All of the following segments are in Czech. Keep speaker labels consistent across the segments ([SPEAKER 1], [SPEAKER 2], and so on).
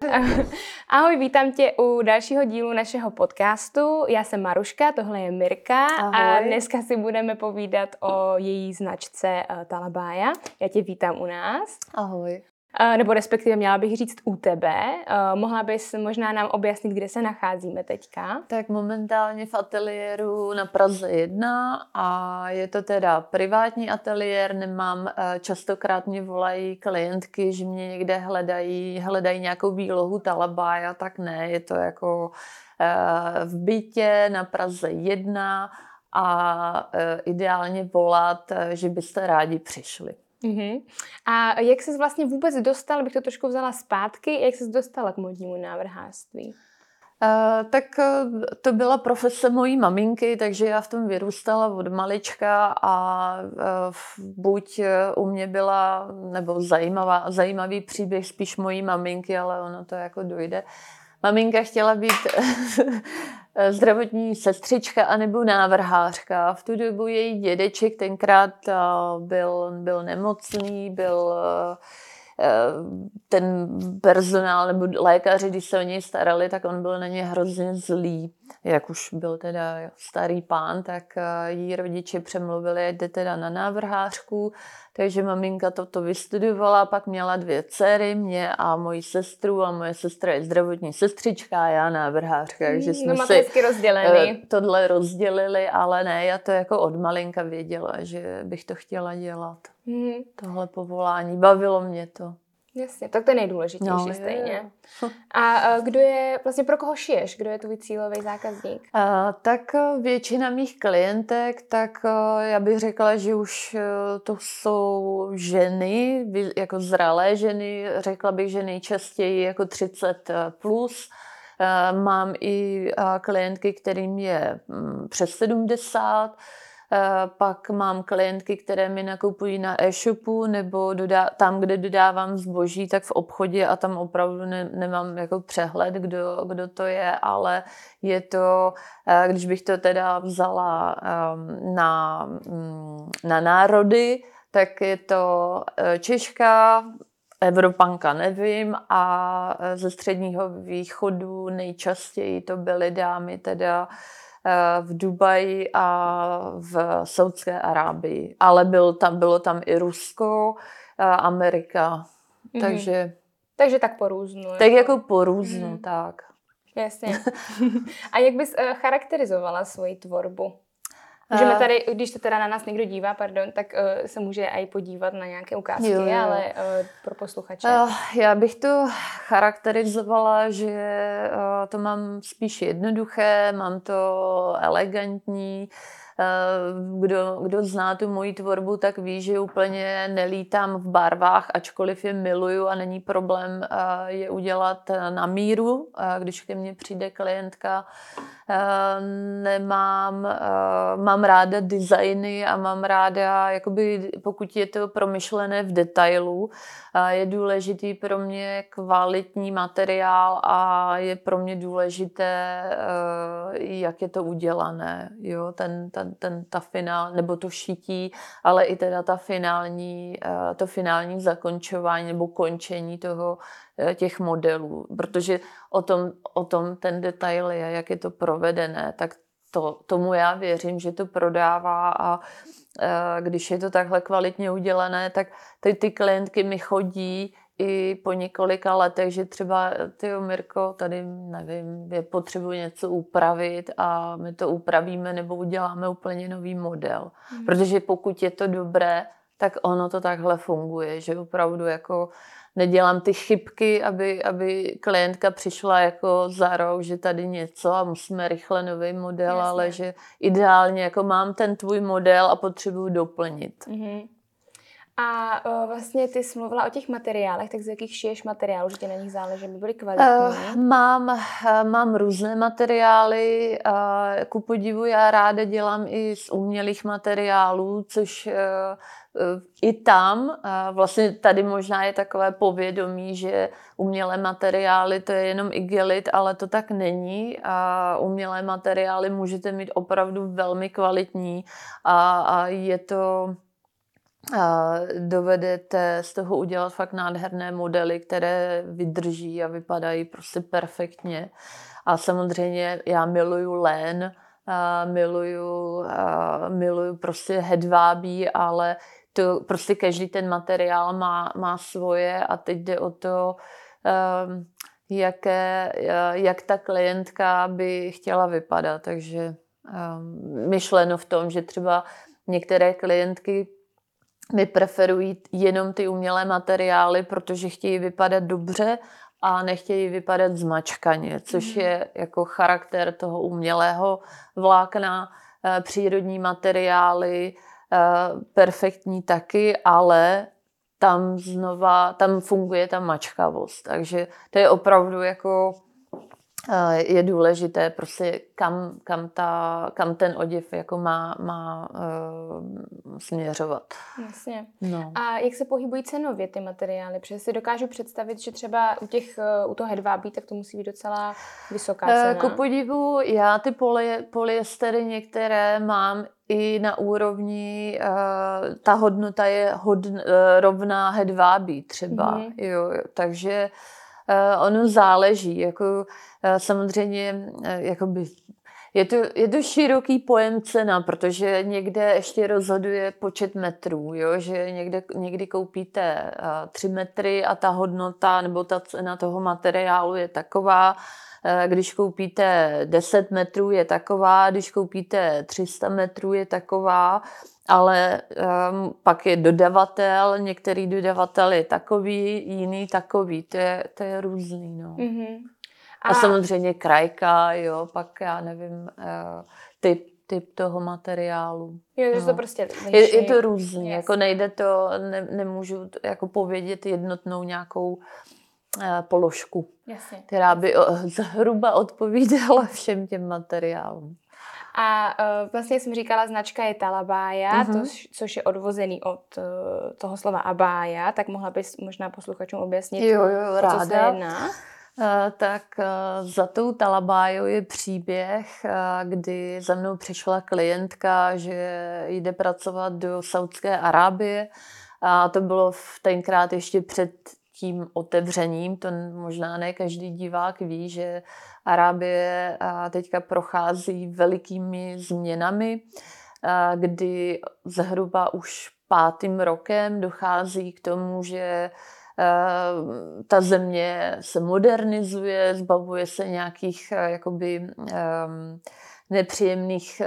[SPEAKER 1] Ahoj, vítám tě u dalšího dílu našeho podcastu. Já jsem Maruška, tohle je Mirka.
[SPEAKER 2] Ahoj.
[SPEAKER 1] A dneska si budeme povídat o její značce Talabaya. Já tě vítám u nás.
[SPEAKER 2] Ahoj.
[SPEAKER 1] Nebo respektive měla bych říct u tebe. Mohla bys možná nám objasnit, kde se nacházíme teďka?
[SPEAKER 2] Tak momentálně v ateliéru na Praze 1 a je to teda privátní ateliér, nemám, častokrát mě volají klientky, že mě někde hledají nějakou výlohu Talabaya, tak ne, je to jako v bytě na Praze 1 a ideálně volat, že byste rádi přišli.
[SPEAKER 1] Uh-huh. A jak ses vlastně vůbec dostala, bych to trošku vzala zpátky, jak ses dostala k módnímu návrhářství?
[SPEAKER 2] Tak to byla profese mojí maminky, takže já v tom vyrůstala od malička a buď u mě byla, nebo zajímavý příběh spíš mojí maminky, ale ono to jako dojde. Maminka chtěla být zdravotní sestřička anebo návrhářka. V tu dobu její dědeček tenkrát byl nemocný, ten personál nebo lékaři, když se o něj starali, tak on byl na ně hrozně zlý. Jak už byl teda starý pán, tak jí rodiče přemluvili, jde teda na návrhářku, takže maminka to vystudovala, pak měla 2 dcery, mě a moji sestru a moje sestra je zdravotní sestřička a já návrhářka, takže jsme si tohle rozdělili, ale ne, já to jako od malinka věděla, že bych to chtěla dělat. Tohle povolání, bavilo mě to.
[SPEAKER 1] Jasně, tak to je nejdůležitější stejně. A kdo je, vlastně pro koho šiješ? Kdo je tvůj cílový zákazník?
[SPEAKER 2] Tak většina mých klientek, tak já bych řekla, že už to jsou ženy, jako zralé ženy, řekla bych, že nejčastěji jako 30+. Mám i klientky, kterým je přes 70. Pak mám klientky, které mi nakupují na e-shopu nebo tam, kde dodávám zboží, tak v obchodě a tam opravdu nemám jako přehled, kdo to je, ale je to, když bych to teda vzala na národy, tak je to Češka, Evropanka nevím a ze Středního východu nejčastěji to byly dámy teda v Dubaji a v Saudské Arábii. Ale bylo tam i Rusko, Amerika.
[SPEAKER 1] Takže tak po různu.
[SPEAKER 2] Tak jako po různu, tak.
[SPEAKER 1] Jasně. A jak bys charakterizovala svoji tvorbu? Můžeme tady, když se teda na nás někdo dívá, tak se může i podívat na nějaké ukázky, jo. Ale pro posluchače.
[SPEAKER 2] Já bych to charakterizovala, že to mám spíš jednoduché, mám to elegantní. Kdo zná tu moji tvorbu, tak ví, že úplně nelítám v barvách, ačkoliv je miluju a není problém je udělat na míru, když ke mně přijde klientka. Mám ráda designy a mám ráda, jakoby, pokud je to promyšlené v detailu, je důležitý pro mě kvalitní materiál a je pro mě důležité, jak je to udělané. Jo? Ta finál, nebo to šití, ale i teda to finální zakončování nebo končení těch modelů. Protože o tom ten detail je, jak je to provedené, tak tomu já věřím, že to prodává a když je to takhle kvalitně udělané, tak ty klientky mi chodí i po několika letech, že třeba, tyjo Mirko, tady nevím, potřebuji něco upravit a my to upravíme nebo uděláme úplně nový model. Protože pokud je to dobré, tak ono to takhle funguje, že opravdu jako nedělám ty chybky, aby klientka přišla jako za rok, že tady něco a musíme rychle nový model,
[SPEAKER 1] Jasně.
[SPEAKER 2] Ale že ideálně jako mám ten tvůj model a potřebuji doplnit.
[SPEAKER 1] Mm-hmm. A vlastně ty jsi mluvila o těch materiálech, tak z jakých šiješ materiálů, že ti na nich záleží, aby byly kvalitní?
[SPEAKER 2] Mám různé materiály, ku podivu já ráda dělám i z umělých materiálů, což i tam, vlastně tady možná je takové povědomí, že umělé materiály to je jenom igelit, ale to tak není. Umělé materiály můžete mít opravdu velmi kvalitní a je to dovedete z toho udělat fakt nádherné modely, které vydrží a vypadají prostě perfektně. A samozřejmě já miluju lén, miluju prostě hedvábí, ale to prostě každý ten materiál má svoje a teď jde o to, jak ta klientka by chtěla vypadat. Takže myšleno v tom, že třeba některé klientky mi preferují jenom ty umělé materiály, protože chtějí vypadat dobře a nechtějí vypadat zmačkaně, což je jako charakter toho umělého vlákna, přírodní materiály, perfektní taky, ale tam funguje ta mačkavost. Takže to je opravdu jako je důležité prostě kam ten oděv jako má směřovat.
[SPEAKER 1] Jasně.
[SPEAKER 2] No.
[SPEAKER 1] A jak se pohybují cenově ty materiály? Protože si dokážu představit, že třeba u toho hedvábí, tak to musí být docela vysoká cena.
[SPEAKER 2] Ku podivu, já ty polyestery některé mám i na úrovni, ta hodnota je rovná hedvábí třeba. Jo, takže ono záleží. Jako, samozřejmě jakoby, je to široký pojem cena, protože někde ještě rozhoduje počet metrů, jo? Že někdy koupíte 3 metry a ta hodnota nebo ta cena toho materiálu je taková, když koupíte 10 metrů je taková, když koupíte 300 metrů je taková, ale pak je dodavatel, některý dodavatel je takový, jiný takový, to je různý, no.
[SPEAKER 1] Mm-hmm.
[SPEAKER 2] A samozřejmě krajka, jo, pak já nevím, typ toho materiálu.
[SPEAKER 1] Jo, že to prostě
[SPEAKER 2] je to různý, jako nejde to, nemůžu jako povědět jednotnou nějakou položku,
[SPEAKER 1] Jasně.
[SPEAKER 2] která by zhruba odpovídala všem těm materiálům.
[SPEAKER 1] A vlastně jsem říkala, značka je Talabaya, což je odvozený od toho slova abája, tak mohla bys možná posluchačům objasnit,
[SPEAKER 2] ráda.
[SPEAKER 1] Co se jedná?
[SPEAKER 2] Tak za tou Talabájou je příběh, kdy za mnou přišla klientka, že jde pracovat do Saúdské Arábie a to bylo tenkrát ještě před tím otevřením, to možná ne každý divák ví, že Arábie teďka prochází velikými změnami, kdy zhruba už 5. rokem dochází k tomu, že ta země se modernizuje, zbavuje se nějakých jakoby nepříjemných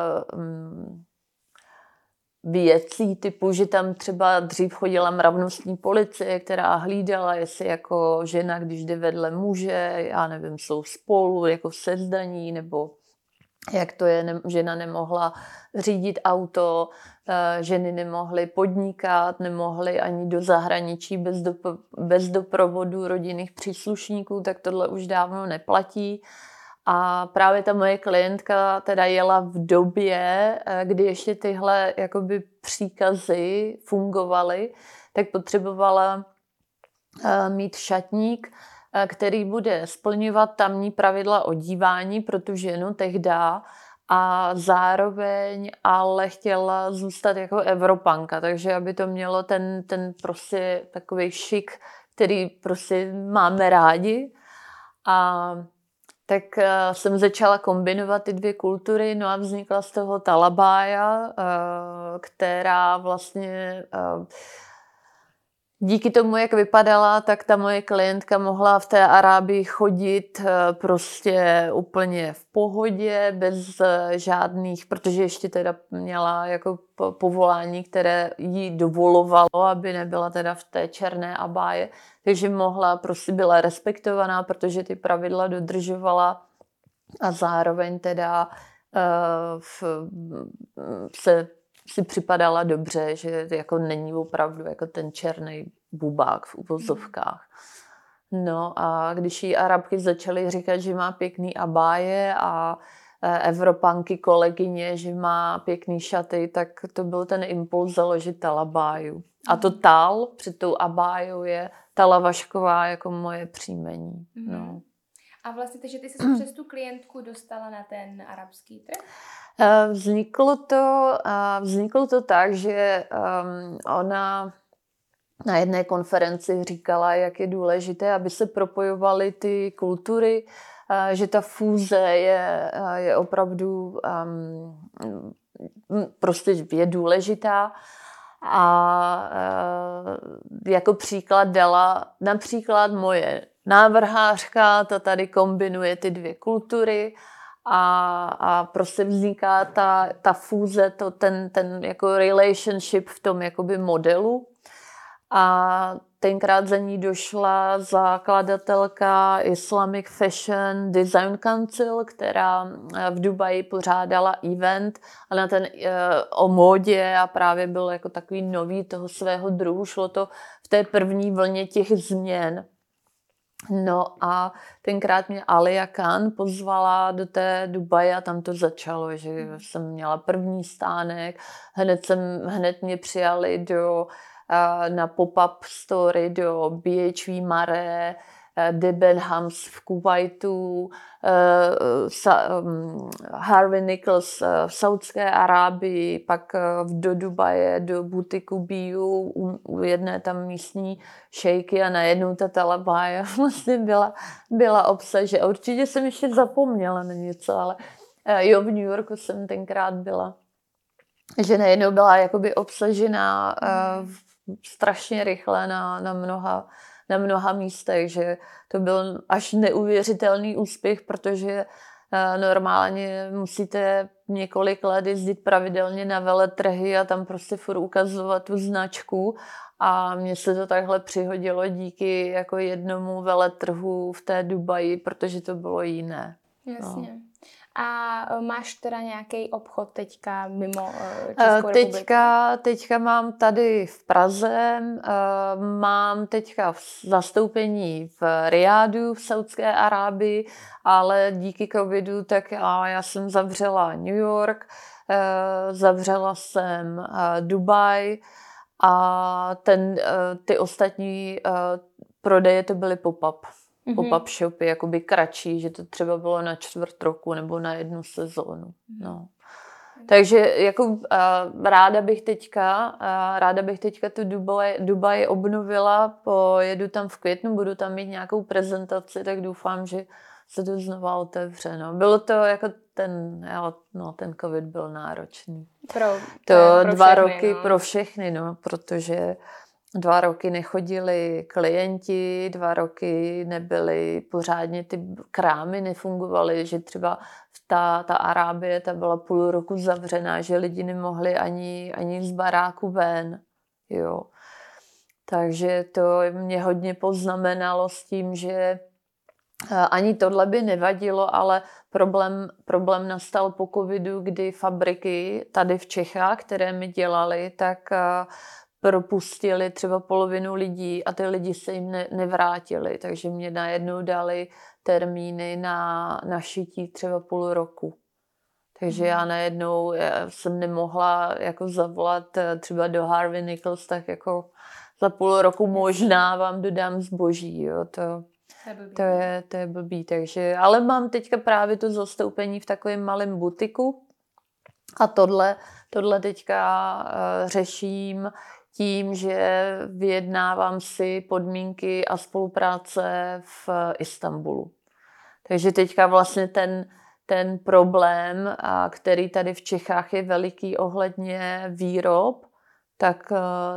[SPEAKER 2] věcí, typu, že tam třeba dřív chodila mravnostní policie, která hlídala, jestli jako žena, když jde vedle muže, já nevím, jsou spolu, jako sezdaní, nebo jak to je, žena nemohla řídit auto, ženy nemohly podnikat, nemohly ani do zahraničí bez doprovodu rodinných příslušníků, tak tohle už dávno neplatí. A právě ta moje klientka teda jela v době, kdy ještě tyhle jakoby příkazy fungovaly, tak potřebovala mít šatník, který bude splňovat tamní pravidla odívání pro tu ženu tehda a zároveň ale chtěla zůstat jako Evropanka, takže aby to mělo ten prostě takový šik, který prostě máme rádi. A tak jsem začala kombinovat ty dvě kultury, no a vznikla z toho Talabaya, která vlastně díky tomu, jak vypadala, tak ta moje klientka mohla v té Arábii chodit prostě úplně v pohodě, bez žádných, protože ještě teda měla jako povolání, které jí dovolovalo, aby nebyla teda v té černé abáje, takže prostě byla respektovaná, protože ty pravidla dodržovala a zároveň teda si připadala dobře, že jako není opravdu jako ten černý bubák v uvozovkách. No a když jí Arabky začaly říkat, že má pěkný abáje a Evropanky kolegyně, že má pěkný šaty, tak to byl ten impuls založit Talabáju. A to Tal před tou abájou je Tala Vašková jako moje příjmení. No.
[SPEAKER 1] A vlastně, takže ty jsi přes tu klientku dostala na ten arabský trh?
[SPEAKER 2] Vzniklo to tak, že ona na jedné konferenci říkala, jak je důležité, aby se propojovaly ty kultury, že ta fúze je opravdu prostě je důležitá. A jako příklad dala například moje návrhářka, ta tady kombinuje ty dvě kultury a prostě vzniká ta fúze, ten jako relationship v tom jakoby modelu. A tenkrát za ní došla zakladatelka Islamic Fashion Design Council, která v Dubaji pořádala event a na ten o módě a právě byl jako takový nový toho svého druhu. Šlo to v té první vlně těch změn. No a tenkrát mě Alia Khan pozvala do té Dubaje a tam to začalo, že jsem měla první stánek, hned mě přijali na pop-up story do BHV Mare, Debenhams v Kuwaitu, Harvey Nichols v Saudské Arábii, pak do Dubaje, do butiku BU u jedné tam místní šejky a najednou ta talabája vlastně byla obsažena. Určitě jsem ještě zapomněla na něco, ale jo, v New Yorku jsem tenkrát byla, že najednou byla jakoby obsažená strašně rychle na mnoha místech, že to byl až neuvěřitelný úspěch, protože normálně musíte několik let jezdit pravidelně na veletrhy a tam prostě furt ukazovat tu značku a mně se to takhle přihodilo díky jako jednomu veletrhu v té Dubaji, protože to bylo jiné.
[SPEAKER 1] Jasně. No. A máš teda nějaký obchod teďka mimo Českou republiku?
[SPEAKER 2] Teďka mám tady v Praze, mám teďka zastoupení v Riádu v Saudské Arábii, ale díky covidu tak já jsem zavřela New York, zavřela jsem Dubaj a ty ostatní prodeje to byly pop-up. Pop-up shopy, jakoby kratší, že to třeba bylo na čtvrt roku nebo na 1 sezónu. No. Takže jako ráda bych teďka tu Dubaj obnovila, pojedu tam v květnu, budu tam mít nějakou prezentaci, tak doufám, že se to znova otevře. No. Bylo to jako ten covid byl náročný. Pro 2 roky pro všechny, no, protože 2 roky nechodili klienti, 2 roky nebyly pořádně, ty krámy nefungovaly, že třeba ta Arábie, ta byla půl roku zavřená, že lidi nemohli ani z baráku ven. Jo. Takže to mě hodně poznamenalo s tím, že ani tohle by nevadilo, ale problém nastal po covidu, kdy fabriky tady v Čechách, které mi dělali, tak propustili třeba polovinu lidí a ty lidi se jim nevrátili, takže mě najednou dali termíny na šití třeba půl roku. Takže já najednou jsem nemohla jako zavolat třeba do Harvey Nichols, tak jako za půl roku možná vám dodám zboží. Jo. To je blbý. Takže, ale mám teďka právě to zastoupení v takovém malém butiku a tohle teďka řeším tím, že vyjednávám si podmínky a spolupráce v Istanbulu. Takže teďka vlastně ten problém, který tady v Čechách je veliký ohledně výrob, tak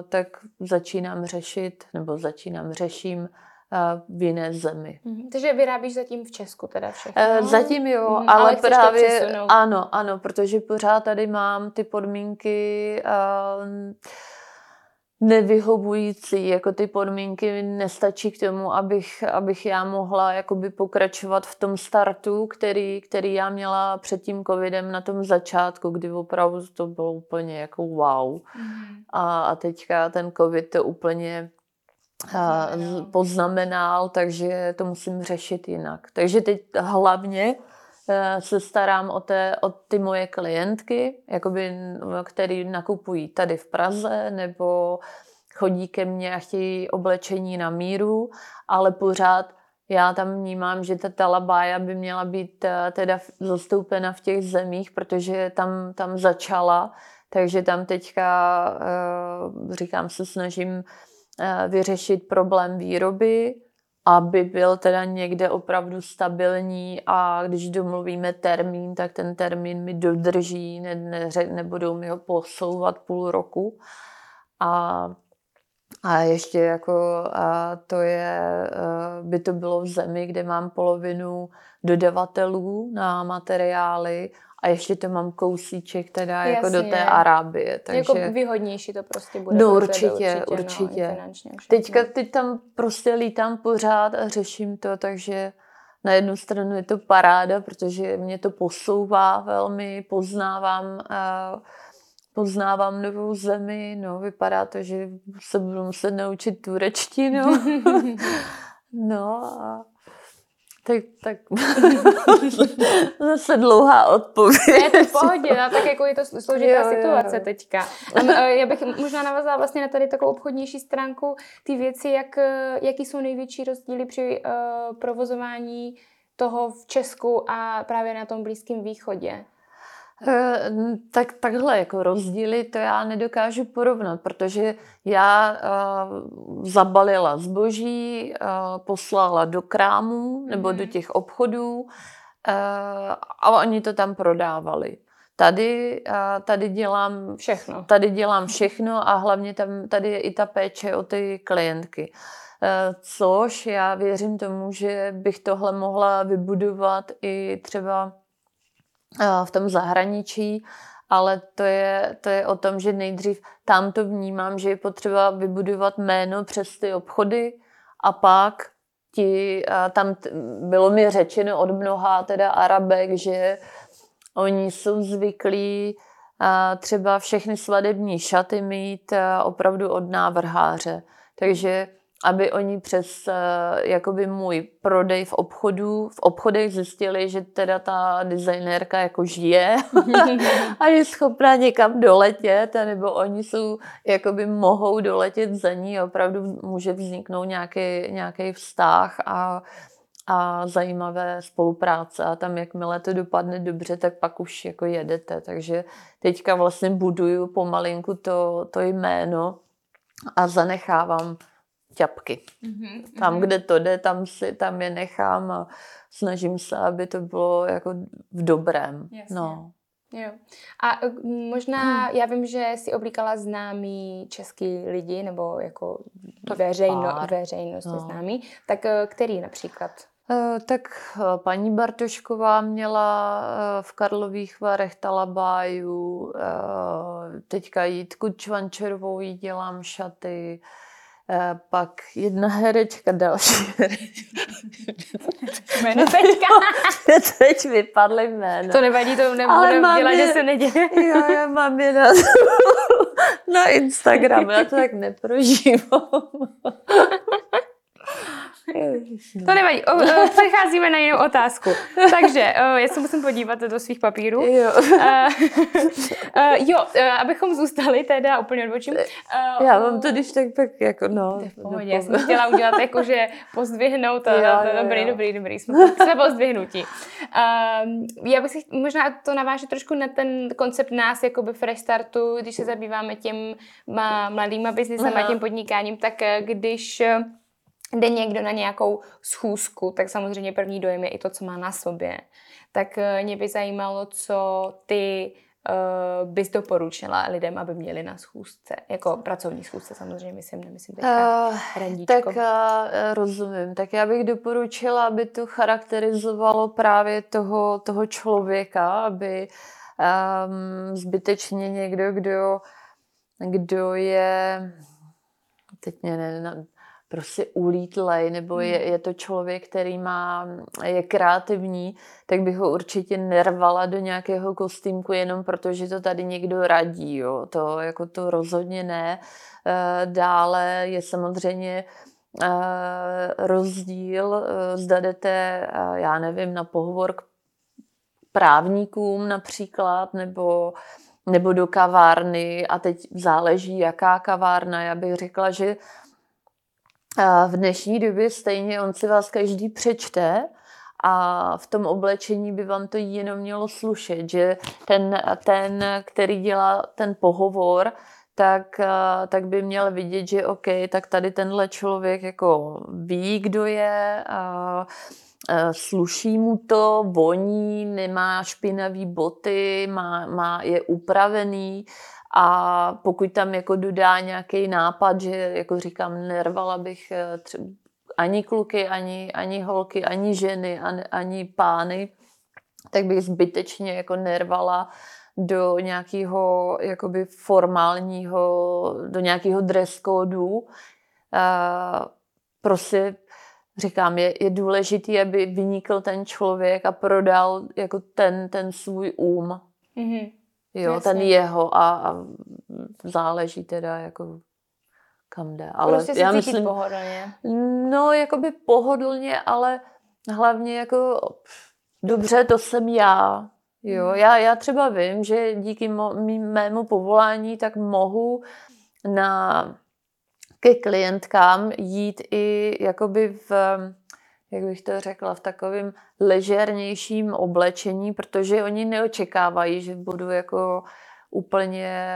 [SPEAKER 2] řeším v jiné zemi.
[SPEAKER 1] Takže vyrábíš zatím v Česku teda všechno?
[SPEAKER 2] Zatím jo, ale právě ano, protože pořád tady mám ty podmínky nevyhovující, jako ty podmínky nestačí k tomu, abych já mohla jakoby pokračovat v tom startu, který já měla před tím covidem na tom začátku, kdy opravdu to bylo úplně jako wow. A teďka ten covid to úplně poznamenal, takže to musím řešit jinak. Takže teď hlavně se starám o ty moje klientky, jakoby, který nakupují tady v Praze nebo chodí ke mně a chtějí oblečení na míru, ale pořád já tam vnímám, že ta talabája by měla být teda zastoupena v těch zemích, protože tam začala, takže tam teďka, říkám, se snažím vyřešit problém výroby, aby byl teda někde opravdu stabilní a když domluvíme termín, tak ten termín mi dodrží, nebudou mi ho posouvat půl roku. A ještě jako by to bylo v zemi, kde mám polovinu dodavatelů na materiály a ještě to mám kousíček teda jako do té Arábie. Takže
[SPEAKER 1] jako výhodnější to prostě bude.
[SPEAKER 2] No určitě. Teď tam prostě lítám pořád a řeším to, takže na jednu stranu je to paráda, protože mě to posouvá velmi, poznávám novou zemi, no vypadá to, že se budu muset naučit turečtinu. No a tak zase dlouhá odpověď.
[SPEAKER 1] Je to v pohodě, tak jako je to složitá situace teďka. Já bych možná navazala vlastně na tady takovou obchodnější stránku ty věci, jaký jsou největší rozdíly při provozování toho v Česku a právě na tom Blízkém východě.
[SPEAKER 2] Takhle jako rozdíly to já nedokážu porovnat, protože já zabalila zboží, poslala do krámů nebo do těch obchodů a oni to tam prodávali. Tady dělám všechno a hlavně tady je i ta péče o ty klientky. Což já věřím tomu, že bych tohle mohla vybudovat i třeba v tom zahraničí, ale to je o tom, že nejdřív tam to vnímám, že je potřeba vybudovat jméno přes ty obchody a pak tam bylo mi řečeno od mnoha teda Arabek, že oni jsou zvyklí třeba všechny svadební šaty mít opravdu od návrháře. Takže aby oni přes jakoby můj prodej v obchodech zjistili, že teda ta designérka jako žije a je schopná někam doletět, nebo oni jakoby mohou doletět za ní a opravdu může vzniknout nějaký vztah a zajímavé spolupráce a tam jakmile to dopadne dobře, tak pak už jako jedete. Takže teďka vlastně buduju pomalinku to jméno a zanechávám ťapky. Tam, kde to jde, tam je nechám a snažím se, aby to bylo jako v dobrém.
[SPEAKER 1] Jasně. No. Jo. A možná, já vím, že jsi oblíkala známý český lidi, nebo jako veřejnost je známý. Tak který například?
[SPEAKER 2] Tak paní Bartošková měla v Karlových Varech talabáju, teďka Jitku Čvančerovou jí dělám šaty, pak jedna herečka, další herečka.
[SPEAKER 1] Jméno teďka.
[SPEAKER 2] Teď vypadly jméno.
[SPEAKER 1] To nevadí, to nebudeme dělat, že se neděje.
[SPEAKER 2] Jo, já mám je na Instagramu, já to tak neprožívám.
[SPEAKER 1] To nevadí, přecházíme na jinou otázku. Takže, já se musím podívat do svých papírů. Abychom zůstali teda úplně odbočím.
[SPEAKER 2] Já mám to když tak jako
[SPEAKER 1] v pohodě, já jsem chtěla udělat jakože pozdvihnout. Dobrý, jsme pozdvihnutí. Já bych si možná to navážu trošku na ten koncept nás, jakoby fresh startu, když se zabýváme těm mladýma biznisem a tím podnikáním, tak když jde někdo na nějakou schůzku, tak samozřejmě první dojem je i to, co má na sobě. Tak mě by zajímalo, co ty bys doporučila lidem, aby měli na schůzce. Jako pracovní schůzce samozřejmě, nemyslím teďka randíčko.
[SPEAKER 2] Tak rozumím. Tak já bych doporučila, aby to charakterizovalo právě toho člověka, aby zbytečně někdo, kdo je teď prostě ulítlej, nebo je to člověk, který je kreativní, tak bych ho určitě nervala do nějakého kostýmku jenom protože to tady někdo radí. Jo. To rozhodně ne. Dále je samozřejmě rozdíl, zda jdete, já nevím, na pohovor k právníkům například, nebo do kavárny a teď záleží, jaká kavárna. Já bych řekla, že A v dnešní době stejně on si vás každý přečte a v tom oblečení by vám to jenom mělo slušet, že ten který dělá ten pohovor, tak by měl vidět, že OK, tak tady tenhle člověk jako ví, kdo je, sluší mu to, voní, nemá špinavý boty, je upravený a pokud tam jako dodá nějaký nápad, že jako říkám, nervala bych ani kluky, ani holky, ani ženy, ani pány, tak bych zbytečně jako nervala do nějakého jakoby formálního, do nějakého dress kódu. Prostě říkám, je důležitý, aby vynikl ten člověk a prodal jako ten svůj
[SPEAKER 1] Mm-hmm.
[SPEAKER 2] Jo, jasně. Ten jeho a záleží teda jako kam jde. Ale
[SPEAKER 1] prostě
[SPEAKER 2] já
[SPEAKER 1] myslím pohodlně.
[SPEAKER 2] No, jakoby pohodlně, ale hlavně jako dobře, to jsem já. Jo, já třeba vím, že díky mému povolání tak mohu ke klientkám jít i jakoby jak bych to řekla, v takovém ležérnějším oblečení, protože oni neočekávají, že budu jako úplně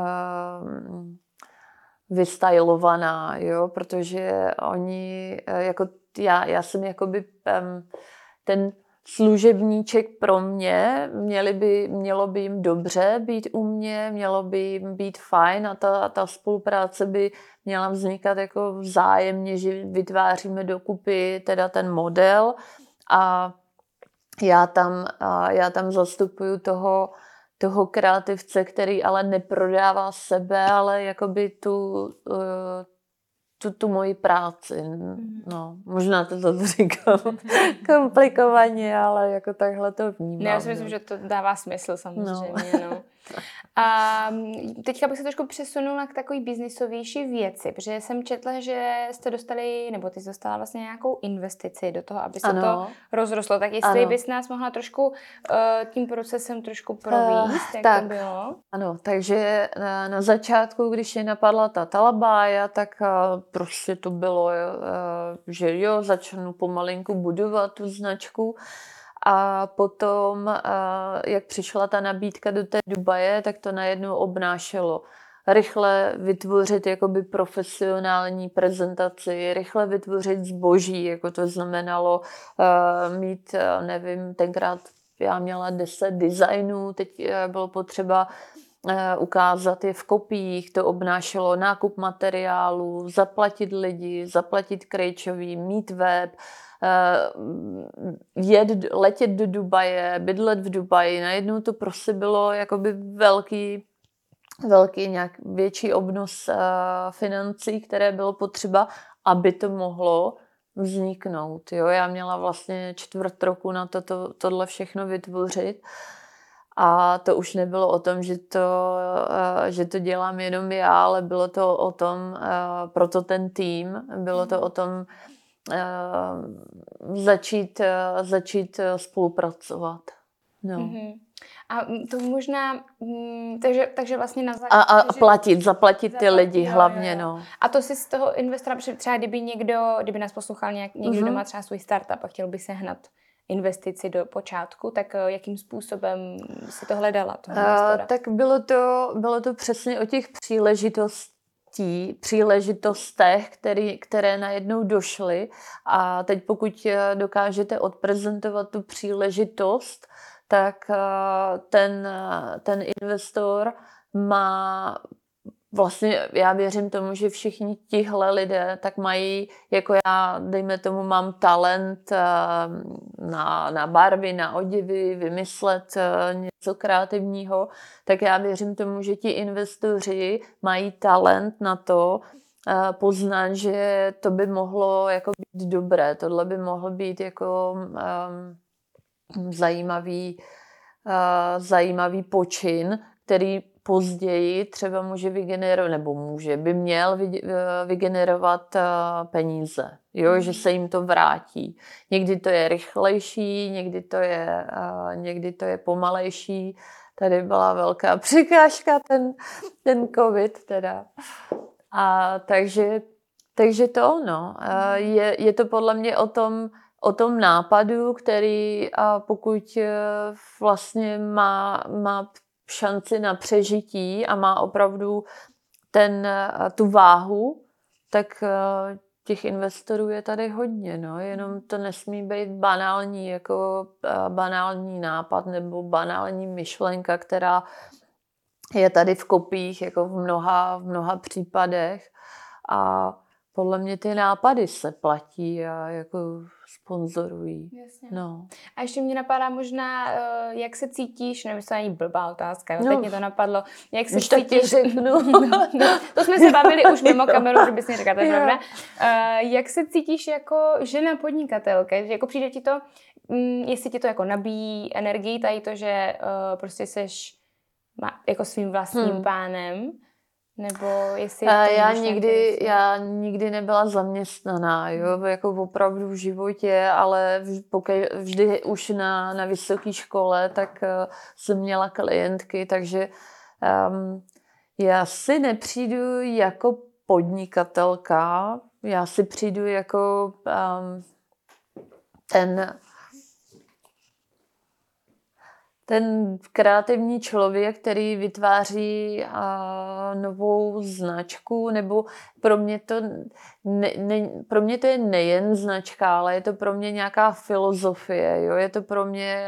[SPEAKER 2] vystylovaná, jo, protože oni, jako já jsem jakoby ten služebníček pro mě, mělo by jim dobře být u mě, mělo by jim být fajn a ta spolupráce by měla vznikat jako vzájemně, že vytváříme dokupy teda ten model a já tam zastupuju toho kreativce, který ale neprodává sebe, ale jakoby tu moji práci. No, možná to říkám komplikovaně, ale jako takhle to vnímám.
[SPEAKER 1] Ne, já si myslím, že to dává smysl samozřejmě. No. A teďka bych se trošku přesunula k takový biznisovější věci, protože jsem četla, že jste dostali, nebo ty jsi dostala vlastně nějakou investici do toho, aby se to rozrostlo. Tak jestli bys nás mohla trošku tím procesem trošku províst, jak to bylo?
[SPEAKER 2] Ano, takže na začátku, když je napadla ta Talabája, tak prostě to bylo, že jo, začnu pomalinku budovat tu značku. A potom, jak přišla ta nabídka do té Dubaje, tak to najednou obnášelo rychle vytvořit jakoby profesionální prezentaci, rychle vytvořit zboží, jako to znamenalo mít, nevím, tenkrát já měla 10 designů, teď bylo potřeba ukázat je v kopiích, to obnášelo nákup materiálu, zaplatit lidi, zaplatit krejčový, mít web, letět do Dubaje, bydlet v Dubaji. Najednou to prostě bylo jakoby velký nějak větší obnos financí, které bylo potřeba, aby to mohlo vzniknout. Jo? Já měla vlastně 4 roku na tohle všechno vytvořit. A to už nebylo o tom, že to dělám jenom já, ale bylo to o tom, proto ten tým, bylo to o tom začít spolupracovat. No.
[SPEAKER 1] Mm-hmm. A to možná, takže vlastně na
[SPEAKER 2] základě... zaplatit ty lidi hlavně, no.
[SPEAKER 1] A to si z toho investora, třeba kdyby nás poslouchal někdo, kdo má třeba svůj startup a chtěl by sehnat investici do počátku, tak jakým způsobem si to hledala?
[SPEAKER 2] Tak bylo to přesně o těch příležitostech, které najednou došly. A teď pokud dokážete odprezentovat tu příležitost, tak ten investor má vlastně, já věřím tomu, že všichni tihle lidé tak mají, jako já, dejme tomu, mám talent na barvy, na oděvy, vymyslet něco kreativního, tak já věřím tomu, že ti investoři mají talent na to poznat, že to by mohlo jako být dobré, tohle by mohlo být jako zajímavý počin, který později třeba může vygenerovat, nebo by měl vygenerovat peníze, jo? Že se jim to vrátí. Někdy to je rychlejší, někdy to je pomalejší. Tady byla velká překážka, ten covid teda. A takže Takže to ono. Je to podle mě o tom nápadu, který pokud vlastně má šanci na přežití a má opravdu tu váhu, tak těch investorů je tady hodně, no. Jenom to nesmí být banální nápad nebo banální myšlenka, která je tady v kopích jako v mnoha případech. A podle mě ty nápady se platí a jako sponzorují.
[SPEAKER 1] Jasně.
[SPEAKER 2] No.
[SPEAKER 1] A ještě mě napadá možná, jak se cítíš, nevím, to není blbá otázka, jo? Teď mě to napadlo. Jak se cítíš?
[SPEAKER 2] Řeknu.
[SPEAKER 1] To jsme se bavili už mimo kameru, že bys mi řekla, to je pravda. Jak se cítíš jako žena podnikatelka? Jako přijde ti to, jestli ti to jako nabíjí energii, tady to, že prostě seš jako svým vlastním pánem? Nebo jestli
[SPEAKER 2] já nikdy nebyla zaměstnaná, jo, jako opravdu v životě, ale vždy už na vysoké škole, tak jsem měla klientky, takže já si nepřijdu jako podnikatelka, já si přijdu jako ten kreativní člověk, který vytváří novou značku, nebo pro mě to je nejen značka, ale je to pro mě nějaká filozofie. Jo? Je to pro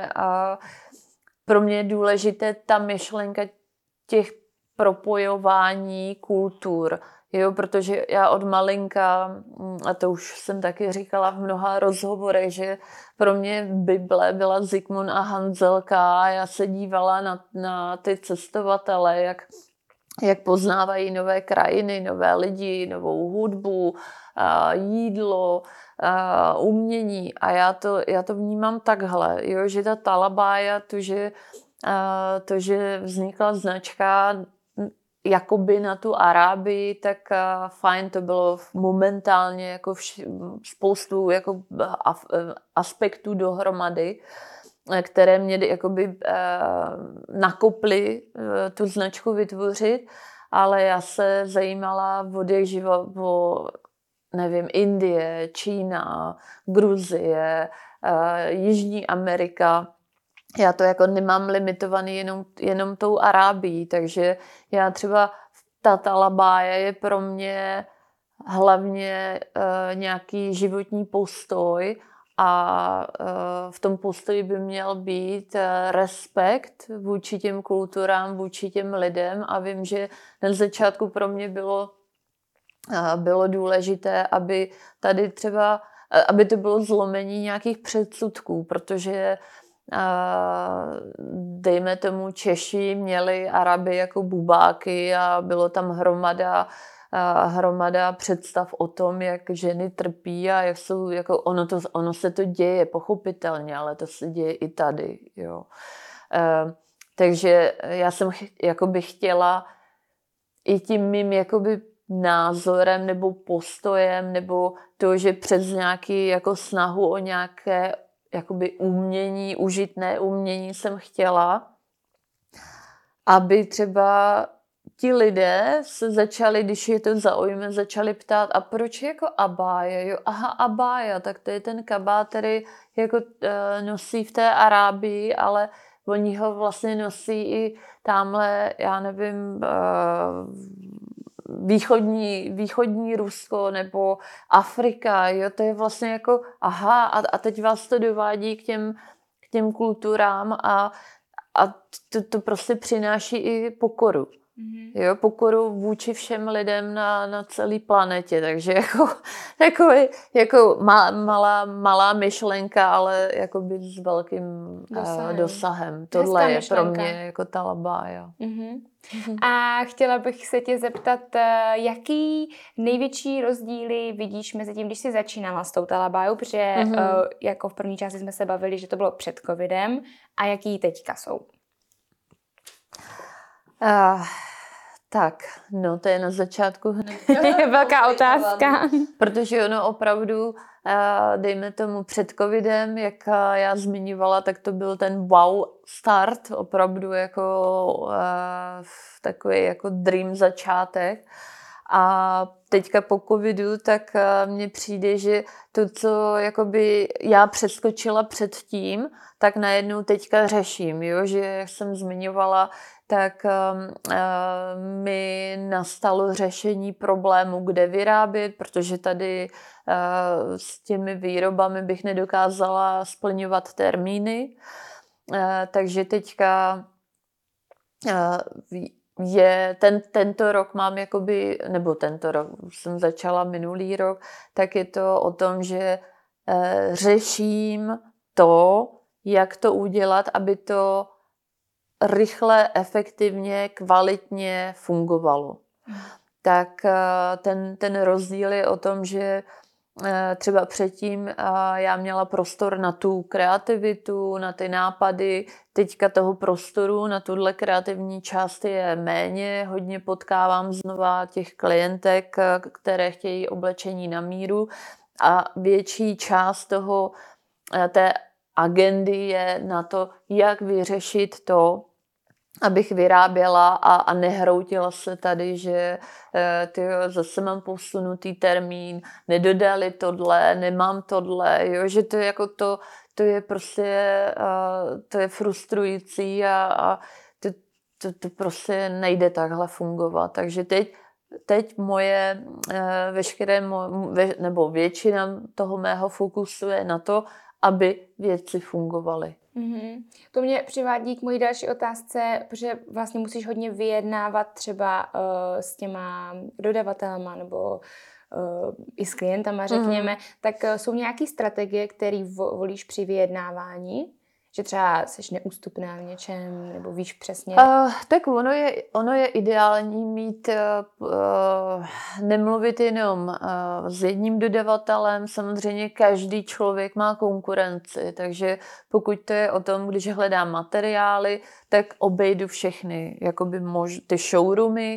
[SPEAKER 2] mě je důležité ta myšlenka těch propojování kultur. Jo, protože já od malinka, a to už jsem taky říkala v mnoha rozhovorech, že pro mě Bible byla Zikmund a Hanzelka a já se dívala na ty cestovatele, jak poznávají nové krajiny, nové lidi, novou hudbu, jídlo, umění. A já to vnímám takhle, jo, že ta Talabája, to, že vznikla značka jakoby na tu Arábii, tak fajn, to bylo momentálně jako spoustu jako aspektů dohromady, které mě jakoby nakoply tu značku vytvořit, ale já se zajímala o nevím, Indie, Čína, Gruzie, Jižní Amerika. Já to jako nemám limitovaný jenom tou Arábií, takže já třeba ta Talabája je pro mě hlavně nějaký životní postoj a v tom postoji by měl být respekt vůči těm kulturám, vůči těm lidem a vím, že na začátku pro mě bylo důležité, aby tady třeba, aby to bylo zlomení nějakých předsudků, protože dejme tomu Češi měli Araby jako bubáky a bylo tam hromada představ o tom, jak ženy trpí a jak jsou, jako ono se to děje pochopitelně, ale to se děje i tady. Jo. Takže já jsem jakoby chtěla i tím mým jakoby názorem nebo postojem nebo to, že přes nějaký jako snahu o nějaké jakoby umění, užitné umění jsem chtěla, aby třeba ti lidé se začali, když je to zaujme, začali ptát, a proč jako abája? Jo, aha, abája, tak to je ten kabát, který jako nosí v té Arábii, ale oni ho vlastně nosí i tamhle, já nevím, východní Rusko nebo Afrika, jo, to je vlastně jako aha, a teď vás to dovádí k těm kulturám a to prostě přináší i pokoru. Mm-hmm. Jo, pokoru vůči všem lidem na celé planetě, takže jako malá myšlenka, ale jakoby s velkým dosahem. Tohle je myšlenka. Pro mě jako Talabája.
[SPEAKER 1] Mm-hmm. A chtěla bych se tě zeptat, jaký největší rozdíly vidíš mezi tím, když jsi začínala s tou Talabájou, protože jako v první části jsme se bavili, že to bylo před covidem, a jaký teďka jsou?
[SPEAKER 2] Tak, no to je na začátku hned.
[SPEAKER 1] Velká otázka.
[SPEAKER 2] Protože ono opravdu, dejme tomu před covidem, jak já zmiňovala, tak to byl ten wow start, opravdu jako takový jako dream začátek. A teďka po covidu, tak mně přijde, že to, co jakoby já přeskočila předtím, tak najednou teďka řeším, jo? Že jak jsem zmiňovala, tak mi nastalo řešení problému, kde vyrábět, protože tady s těmi výrobami bych nedokázala splňovat termíny. Takže teďka tento rok mám jakoby, nebo tento rok, jsem začala minulý rok, tak je to o tom, že řeším to, jak to udělat, aby to rychle, efektivně, kvalitně fungovalo. Tak ten rozdíl je o tom, že třeba předtím já měla prostor na tu kreativitu, na ty nápady. Teďka toho prostoru na tuhle kreativní část je méně. Hodně potkávám znova těch klientek, které chtějí oblečení na míru. A větší část té agendy je na to, jak vyřešit to, abych vyráběla a nehroutila se tady, že zase mám posunutý termín, nedodali tohle, nemám tohle, jo, že to je jako to je prostě, to je frustrující a to prostě nejde takhle fungovat. Takže teď moje nebo většina toho mého fokusu je na to, aby věci fungovaly.
[SPEAKER 1] Mm-hmm. To mě přivádí k mojí další otázce, protože vlastně musíš hodně vyjednávat třeba s těma dodavatelama nebo i s klientama, řekněme. Tak jsou nějaké strategie, které volíš při vyjednávání? Že třeba jsi neústupná v něčem, nebo víš přesně?
[SPEAKER 2] Tak ono je ideální mít, nemluvit jenom s jedním dodavatelem. Samozřejmě každý člověk má konkurenci, takže pokud to je o tom, když hledám materiály, tak obejdu všechny jakoby ty showroomy,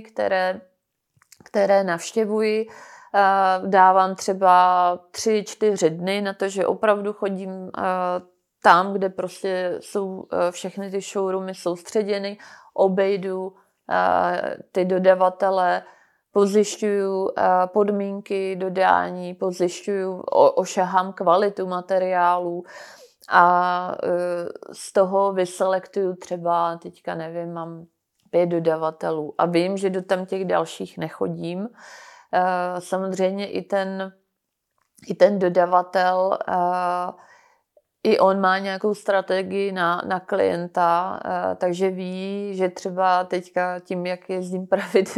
[SPEAKER 2] které navštěvuji. Dávám třeba 3-4 dny na to, že opravdu chodím tam, kde prostě jsou všechny ty showroomy soustředěny, obejdu ty dodavatele, pozjišťuju podmínky dodání, pozjišťuju, ošahám kvalitu materiálů a z toho vyselektuju třeba, teďka nevím, mám 5 dodavatelů a vím, že do tam těch dalších nechodím. Samozřejmě i ten dodavatel, i on má nějakou strategii na klienta, takže ví, že třeba teďka tím, jak jezdím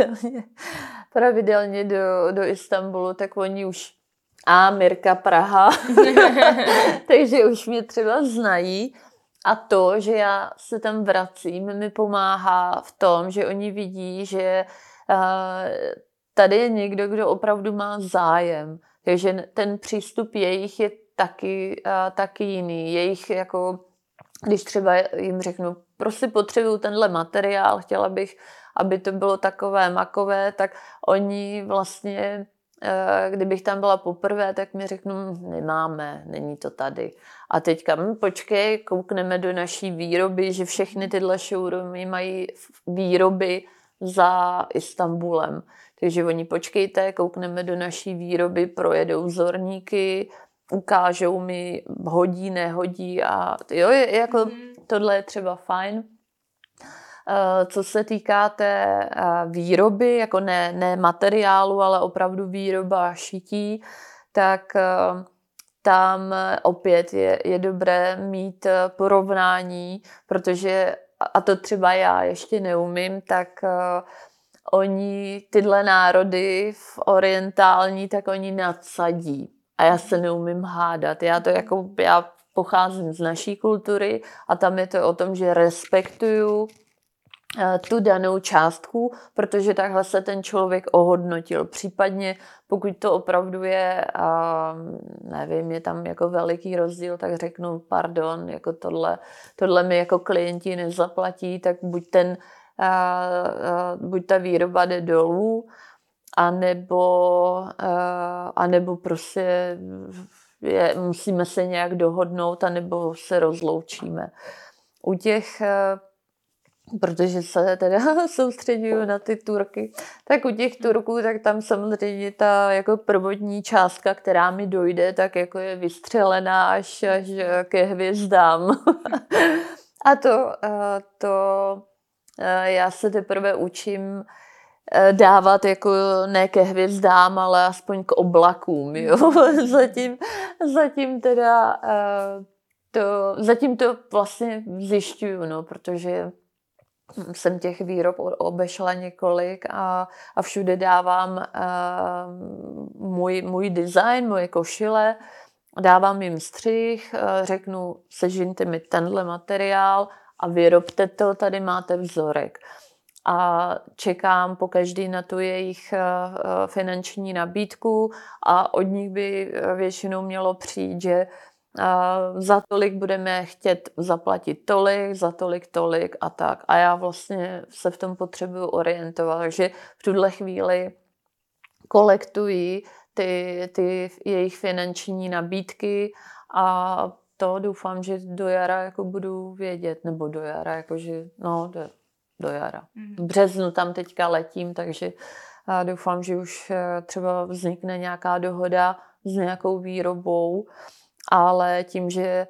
[SPEAKER 2] pravidelně do Istanbulu, tak oni už Mirka Praha, takže už mě třeba znají. A to, že já se tam vracím, mi pomáhá v tom, že oni vidí, že tady je někdo, kdo opravdu má zájem. Takže ten přístup jejich je taky jiný. Jejich jako, když třeba jim řeknu, prostě potřebuju tenhle materiál, chtěla bych, aby to bylo takové makové, tak oni vlastně, kdybych tam byla poprvé, tak mi řeknu, nemáme, není to tady. A teďka, počkej, koukneme do naší výroby, že všechny tyhle showroomy mají výroby za Istanbulem. Takže oni počkejte, koukneme do naší výroby, projedou vzorníky, ukážou mi, hodí, nehodí a jo, jako tohle je třeba fajn. Co se týká té výroby, jako ne materiálu, ale opravdu výroba šití, tak tam opět je dobré mít porovnání, protože, a to třeba já ještě neumím, tak oni tyhle národy v orientální, tak oni nadsadí. A já se neumím hádat. Já pocházím z naší kultury a tam je to o tom, že respektuju tu danou částku, protože takhle se ten člověk ohodnotil. Případně pokud to opravdu je, nevím, je tam jako veliký rozdíl, tak řeknu pardon, jako tohle mi jako klienti nezaplatí, tak buď ta výroba jde dolů, anebo prostě musíme se nějak dohodnout, anebo se rozloučíme. U těch protože se teda soustředuju na ty Turky. Tak u těch Turků, tak tam samozřejmě ta jako prvotní částka, která mi dojde, tak jako je vystřelená až ke hvězdám. A to já se teprve učím dávat jako ne ke hvězdám, ale aspoň k oblakům. Jo? Zatím to vlastně zjišťuju, no, protože jsem těch výrob obešla několik a všude dávám můj design, moje košile, dávám jim střih, řeknu, sežinte mi tenhle materiál a vyrobte to, tady máte vzorek. A čekám pokaždý na tu jejich finanční nabídku a od nich by většinou mělo přijít, že za tolik budeme chtět zaplatit tolik, za tolik a tak. A já vlastně se v tom potřebuju orientovat. Takže v tuhle chvíli kolektuji ty jejich finanční nabídky a to doufám, že do jara jako budu vědět. Nebo do jara, jakože, no, do jara. V březnu tam teďka letím, takže doufám, že už třeba vznikne nějaká dohoda s nějakou výrobou, ale tím, že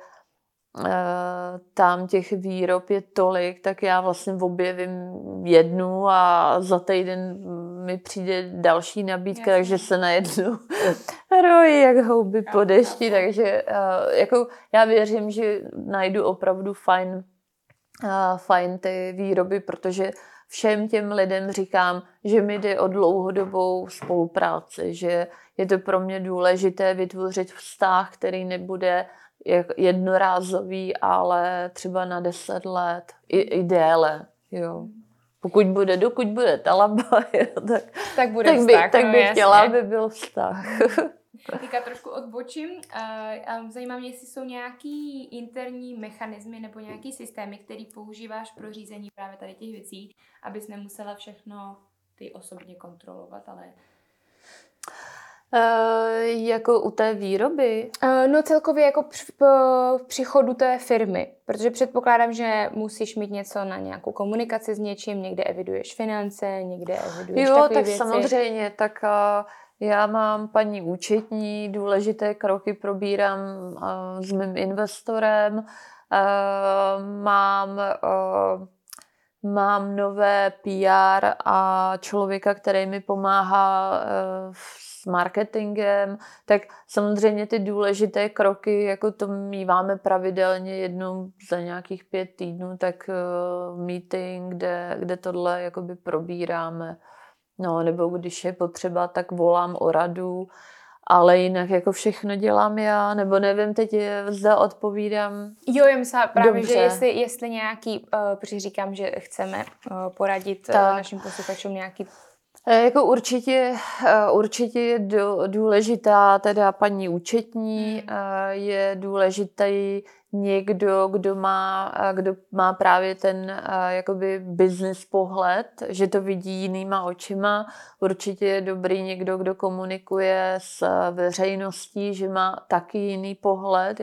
[SPEAKER 2] tam těch výrob je tolik, tak já vlastně objevím jednu a za týden mi přijde další nabídka, takže se najednou rojí jak houby po dešti, takže jako já věřím, že najdu opravdu fajn ty výroby, protože všem těm lidem říkám, že mi jde o dlouhodobou spolupráci, že je to pro mě důležité vytvořit vztah, který nebude jednorázový, ale třeba na 10 let, i déle. Jo. Dokud bude talaba,
[SPEAKER 1] tak bych
[SPEAKER 2] chtěla, aby byl vztah.
[SPEAKER 1] Teďka trošku odbočím. Zajímá mě, jestli jsou nějaký interní mechanismy nebo nějaký systémy, který používáš pro řízení právě tady těch věcí, abys nemusela všechno ty osobně kontrolovat, ale...
[SPEAKER 2] Jako u té výroby?
[SPEAKER 1] No celkově jako při chodu té firmy, protože předpokládám, že musíš mít něco na nějakou komunikaci s něčím, někde eviduješ finance, někde eviduješ takové věci.
[SPEAKER 2] Samozřejmě, tak já mám paní účetní, důležité kroky probírám s mým investorem, mám nové PR a člověka, který mi pomáhá s marketingem, tak samozřejmě ty důležité kroky, jako to míváme pravidelně jednou za nějakých 5 týdnů, tak meeting, kde tohle jakoby probíráme. No, nebo když je potřeba, tak volám o radu, ale jinak jako všechno dělám já, nebo nevím, teď zda odpovídám.
[SPEAKER 1] Jo, já myslím právě, dobře. Že jestli nějaký, protože říkám, že chceme poradit našim posluchačům nějaký...
[SPEAKER 2] Jako určitě je důležitá teda paní účetní, je důležitý někdo, kdo má právě ten jakoby business pohled, že to vidí jinýma očima. Určitě je dobrý někdo, kdo komunikuje s veřejností, že má taky jiný pohled.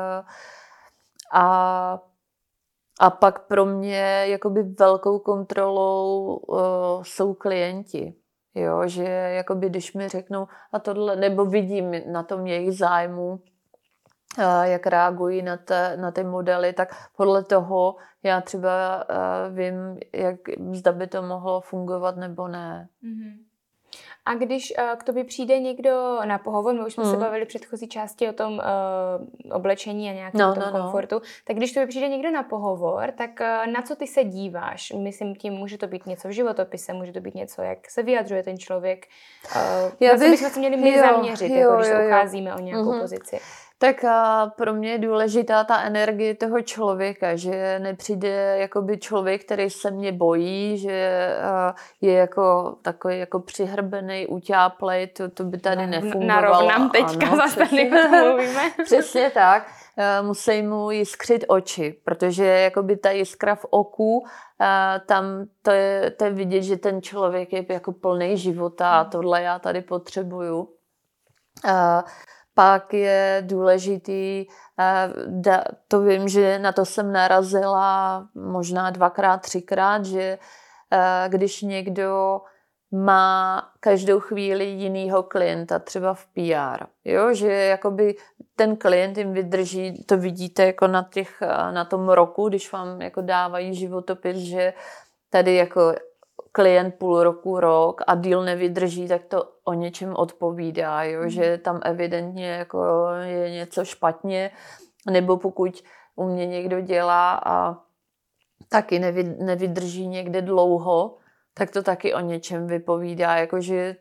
[SPEAKER 2] A pak pro mě jakoby velkou kontrolou jsou klienti. Jo, že jakoby když mi řeknou a tohle, nebo vidím na tom jejich zájmu, jak reagují na ty modely, tak podle toho já třeba vím, zda by to mohlo fungovat nebo ne.
[SPEAKER 1] Mm-hmm. A když k tobě přijde někdo na pohovor, my už jsme se bavili v předchozí části o tom oblečení a nějakém tom komfortu, tak když k tobě přijde někdo na pohovor, tak na co ty se díváš? Myslím tím, může to být něco v životopise, může to být něco, jak se vyjadřuje ten člověk. Na co bychom se měli my zaměřit, když se ucházíme o nějakou pozici?
[SPEAKER 2] Tak pro mě je důležitá ta energie toho člověka, že nepřijde jakoby člověk, který se mě bojí, že je jako takový jako přihrbený, utáplej, to by tady nefungovalo.
[SPEAKER 1] Narovnám teďka, zase mluvíme.
[SPEAKER 2] Přesně tak. Musí mu jiskřit oči, protože jakoby ta jiskra v oku, tam to je vidět, že ten člověk je jako plný života a tohle já tady potřebuju. Pak je důležitý, to vím, že na to jsem narazila možná 2x, 3x, že když někdo má každou chvíli jinýho klienta, třeba v PR, jo? Že jakoby ten klient jim vydrží, to vidíte jako na tom roku, když vám jako dávají životopis, že tady jako klient půl roku, rok a díl nevydrží, tak to o něčem odpovídá, jo? Že tam evidentně jako je něco špatně, nebo pokud u mě někdo dělá a taky nevydrží někde dlouho, tak to taky o něčem vypovídá, jakože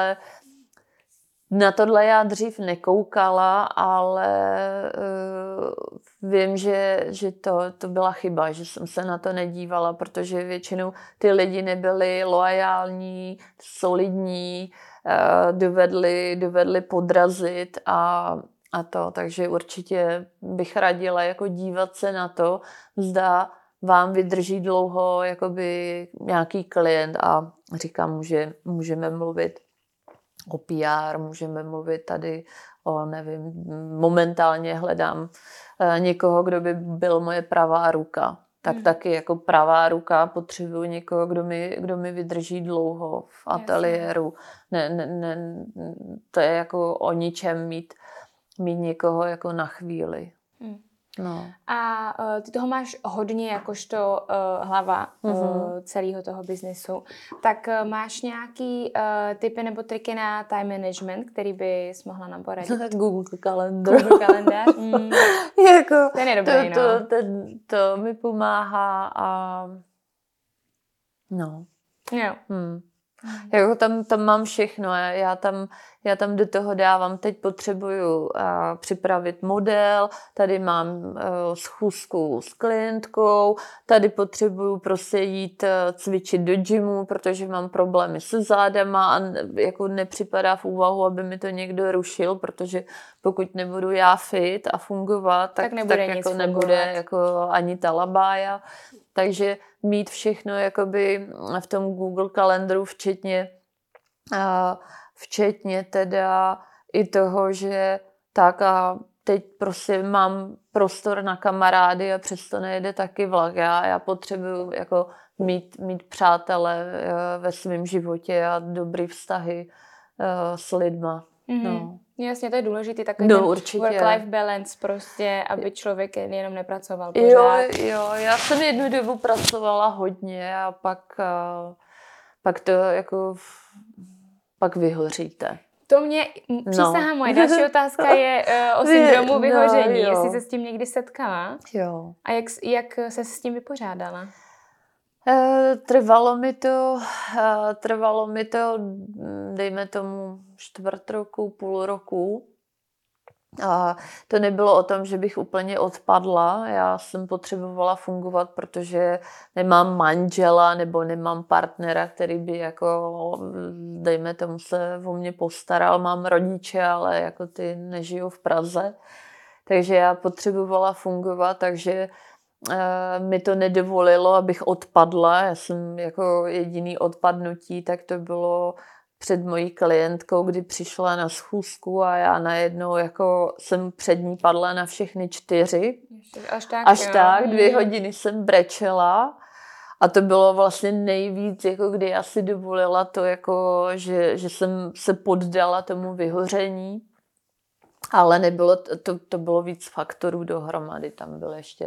[SPEAKER 2] na tohle já dřív nekoukala, ale vím, že to byla chyba, že jsem se na to nedívala, protože většinou ty lidi nebyli loajální, solidní, dovedli podrazit a to, takže určitě bych radila jako dívat se na to, zda vám vydrží dlouho jakoby nějaký klient a říkám, můžeme mluvit o PR, můžeme mluvit tady o, nevím, momentálně hledám někoho, kdo by byl moje pravá ruka. Tak taky jako pravá ruka potřebuji někoho, kdo mi vydrží dlouho v ateliéru. Ne, to je jako o ničem mít někoho jako na chvíli. No.
[SPEAKER 1] A ty toho máš hodně jakožto hlava celého toho biznesu. Tak máš nějaký tipy nebo triky na time management, který bys mohla nám poradit?
[SPEAKER 2] Google kalendář. Jako,
[SPEAKER 1] ten je dobrý,
[SPEAKER 2] to mi pomáhá a no.
[SPEAKER 1] Jo.
[SPEAKER 2] Jako tam mám všechno. Já tam do toho dávám, teď potřebuju připravit model, tady mám schůzku s klientkou, tady potřebuju prostě jít cvičit do gymu, protože mám problémy se zádama a jako nepřipadá v úvahu, aby mi to někdo rušil, protože pokud nebudu já fit a fungovat, tak nebude jako ani ta labája. Takže mít všechno jakoby v tom Google kalendaru, včetně teda i toho, že tak a teď prostě mám prostor na kamarády a přesto nejede taky vlak. Já potřebuju jako mít přátele ve svém životě a dobrý vztahy s lidma. No.
[SPEAKER 1] Jasně, to je důležitý, takový ten work-life balance prostě, aby člověk jenom nepracoval pořád.
[SPEAKER 2] Jo, já jsem jednu dobu pracovala hodně a pak to jako pak vyhoříte.
[SPEAKER 1] To mě přísahá moje další otázka je o syndromu vyhoření, jestli se s tím někdy setkala.
[SPEAKER 2] Jo.
[SPEAKER 1] A jak se s tím vypořádala?
[SPEAKER 2] Trvalo mi to, dejme tomu 4 roku, půl roku. A to nebylo o tom, že bych úplně odpadla. Já jsem potřebovala fungovat, protože nemám manžela nebo nemám partnera, který by jako, dejme tomu, se o mě postaral. Mám rodiče, ale jako ty nežijou v Praze. Takže já potřebovala fungovat, takže mi to nedovolilo, abych odpadla. Já jsem jako jediný odpadnutí, tak to bylo před mojí klientkou, kdy přišla na schůzku a já najednou jako jsem před ní padla na všechny 4. Až tak, 2 hodiny jsem brečela a to bylo vlastně nejvíc, jako kdy já si dovolila to, jako, že jsem se poddala tomu vyhoření. Ale nebylo, to bylo víc faktorů dohromady, tam byl ještě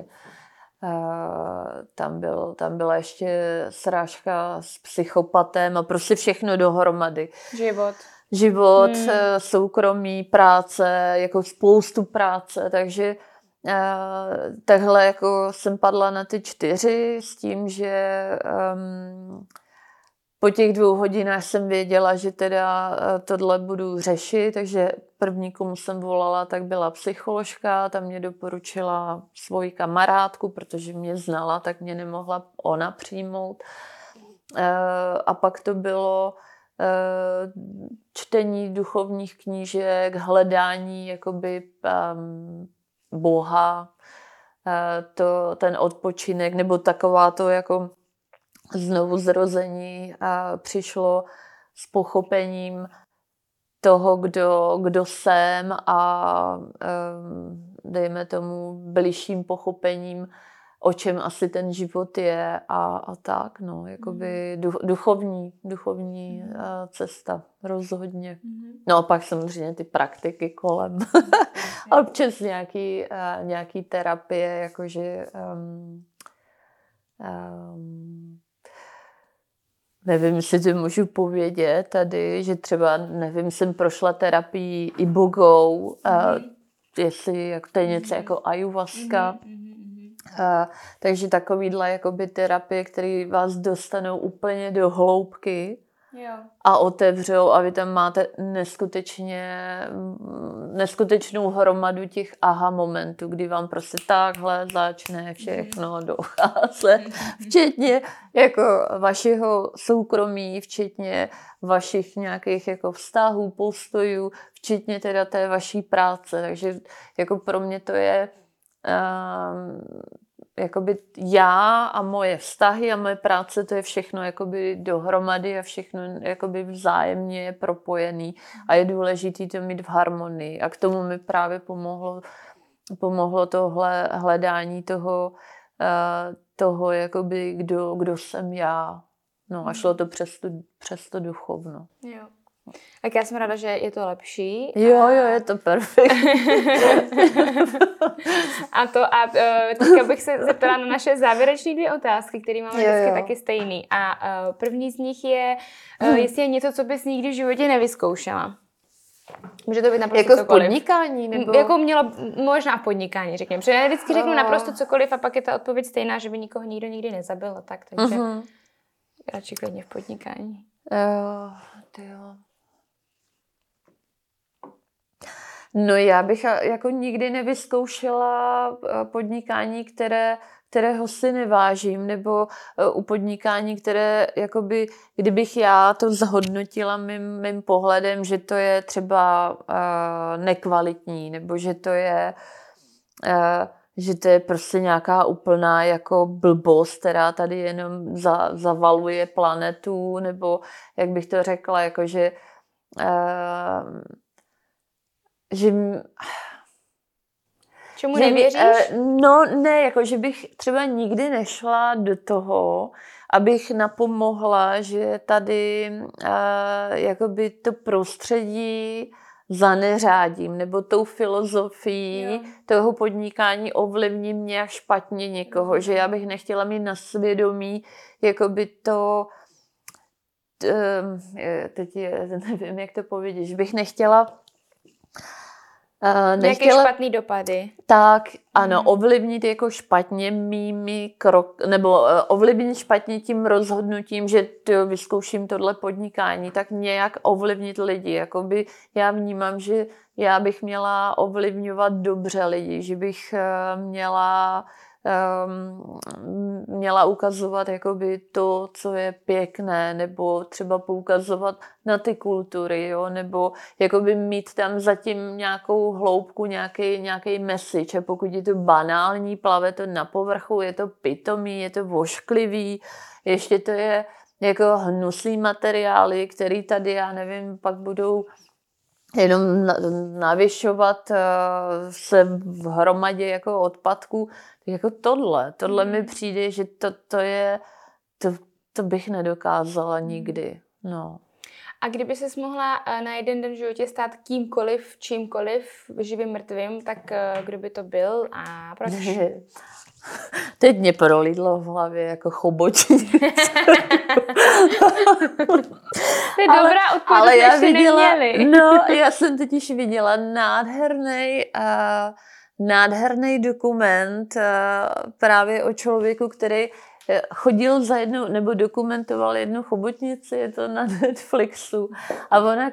[SPEAKER 2] tam byla ještě srážka s psychopatem a prostě všechno dohromady. Život, soukromí, práce, jako spoustu práce, takže takhle jako jsem padla na ty 4 s tím, že po těch 2 hodinách jsem věděla, že teda tohle budu řešit, takže první, komu jsem volala, tak byla psycholožka, ta mě doporučila svoji kamarádku, protože mě znala, tak mě nemohla ona přijmout. A pak to bylo čtení duchovních knížek, hledání jakoby Boha, ten odpočinek, nebo taková to jako znovu zrození a přišlo s pochopením toho, kdo jsem a dejme tomu bližším pochopením, o čem asi ten život je a tak, no, jakoby duchovní cesta, rozhodně. No a pak samozřejmě ty praktiky kolem. Občas nějaký terapie, jakože nevím, jestli to můžu povědět tady, že třeba, nevím, jsem prošla terapii ibogou, jestli jak to je něco jako ayahuasca. Takže takovýhle jakoby terapie, které vás dostanou úplně do hloubky a otevřou a vy tam máte neskutečnou hromadu těch aha momentů, kdy vám prostě takhle začne všechno docházet, včetně jako vašeho soukromí, včetně vašich nějakých jako vztahů, postojů, včetně teda té vaší práce. Takže jako pro mě to je jakoby já a moje vztahy a moje práce, to je všechno jakoby dohromady a všechno jakoby vzájemně je propojený a je důležité to mít v harmonii. A k tomu mi právě pomohlo tohle hledání toho jakoby kdo jsem já. No a šlo to přes to duchovno.
[SPEAKER 1] Jo. Tak já jsem ráda, že je to lepší.
[SPEAKER 2] Jo, je to perfektní.
[SPEAKER 1] teďka bych se zeptala na naše závěrečné 2 otázky, které máme vždycky taky stejný. A první z nich je, jestli je něco, co bys nikdy v životě nevyzkoušela. Může to být naprosto
[SPEAKER 2] jako
[SPEAKER 1] cokoliv.
[SPEAKER 2] Jako v podnikání? Nebo?
[SPEAKER 1] Jako mělo, možná v podnikání, řekněme. Protože já vždycky řeknu naprosto cokoliv a pak je ta odpověď stejná, že by nikoho nikdo nikdy nezabil. Takže radši klidně v podnikání.
[SPEAKER 2] Jo. No já bych jako nikdy nevyzkoušela podnikání, kterého si nevážím, nebo u podnikání, které jakoby, kdybych já to zhodnotila mým pohledem, že to je třeba nekvalitní, nebo že to je prostě nějaká úplná jako blbost, která tady jenom zavaluje planetu, nebo jak bych to řekla, jakože
[SPEAKER 1] čemu nevěříš?
[SPEAKER 2] No ne, jako že bych třeba nikdy nešla do toho, abych napomohla, že tady jakoby to prostředí zaneřádím, nebo tou filozofií toho podnikání ovlivním nějak špatně někoho, že já bych nechtěla mít na svědomí jakoby to teď nevím, jak to povědět, že bych nechtěla
[SPEAKER 1] nějaké špatný dopady.
[SPEAKER 2] Tak, ano, ovlivnit jako špatně mými nebo ovlivnit špatně tím rozhodnutím, že vyzkouším tohle podnikání, tak nějak ovlivnit lidi. Jakoby já vnímám, že já bych měla ovlivňovat dobře lidi, že bych měla ukazovat jakoby to, co je pěkné, nebo třeba poukazovat na ty kultury, jo? Nebo jakoby mít tam zatím nějakou hloubku, nějaký message. A pokud je to banální, plave to na povrchu, je to pitomý, je to vošklivý, ještě to je jako hnusný materiály, který tady, já nevím, pak budou jenom navyšovat se v hromadě jako odpadků. Jako tohle mi přijde, že to bych nedokázala nikdy. No.
[SPEAKER 1] A kdyby ses mohla na jeden den v životě stát kýmkoliv, čímkoliv, živým, mrtvým, tak kdo by to byl a proč?
[SPEAKER 2] Teď mě prolídlo v hlavě jako chobotnice.
[SPEAKER 1] To je dobrá odpověď, ale já neměli.
[SPEAKER 2] No, já jsem totiž viděla nádherný dokument právě o člověku, který chodil za jednou, nebo dokumentoval jednu chobotnici, je to na Netflixu. A ona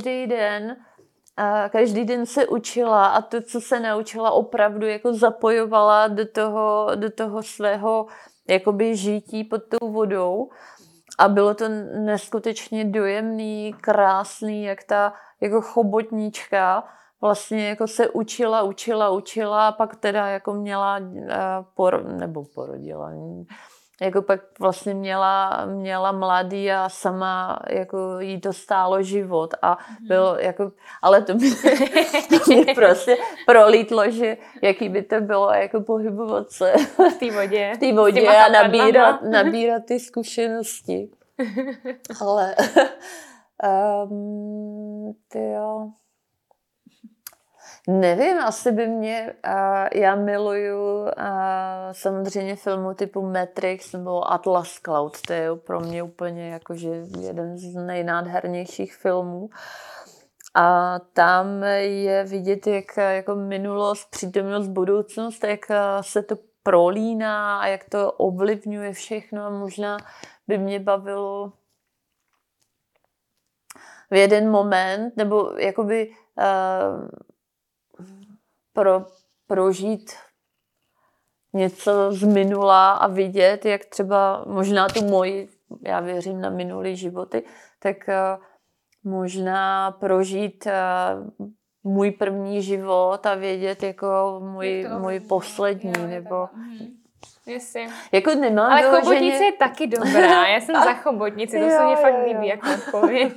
[SPEAKER 2] každý den se učila a to, co se naučila, opravdu jako zapojovala do toho svého jakoby žití pod tou vodou. A bylo to neskutečně dojemný, krásný, jak ta jako chobotnička vlastně jako se učila a pak teda jako měla porodila. jako pak vlastně měla mladý a sama jako jí to stálo život a bylo jako, ale to mě prostě prolítlo, že jaký by to bylo jako pohybovat se
[SPEAKER 1] v té
[SPEAKER 2] vodě a nabírat ty zkušenosti. Ale tyjo. Nevím, asi by mě, já miluju samozřejmě filmu typu Matrix nebo Atlas Cloud, to je pro mě úplně jakože jeden z nejnádhernějších filmů. A tam je vidět, jak jako minulost, přítomnost, budoucnost, jak se to prolíná a jak to ovlivňuje všechno a možná by mě bavilo v jeden moment, nebo jakoby prožít něco z minula a vidět, jak třeba možná tu moji, já věřím na minulý životy, tak možná prožít můj první život a vědět jako můj poslední, nebo...
[SPEAKER 1] Jasně.
[SPEAKER 2] Jako nemám
[SPEAKER 1] ale
[SPEAKER 2] vyloženě...
[SPEAKER 1] chobotnice je taky dobrá. Já jsem za chobotnici, to se mě fakt líbí jako odpověď.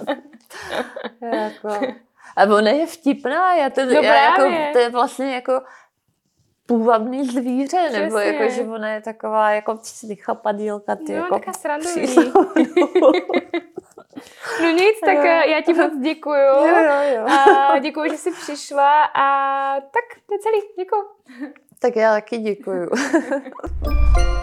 [SPEAKER 2] Jako... A ona je vtipná, to je vlastně jako půvabný zvíře, přesně. Nebo jako, že ona je taková jako chapadílka.
[SPEAKER 1] No, jako taká srandovní. No nic, tak já ti moc děkuju.
[SPEAKER 2] Jo.
[SPEAKER 1] A děkuju, že jsi přišla a tak to je celý. Děkuju.
[SPEAKER 2] Tak já taky děkuju.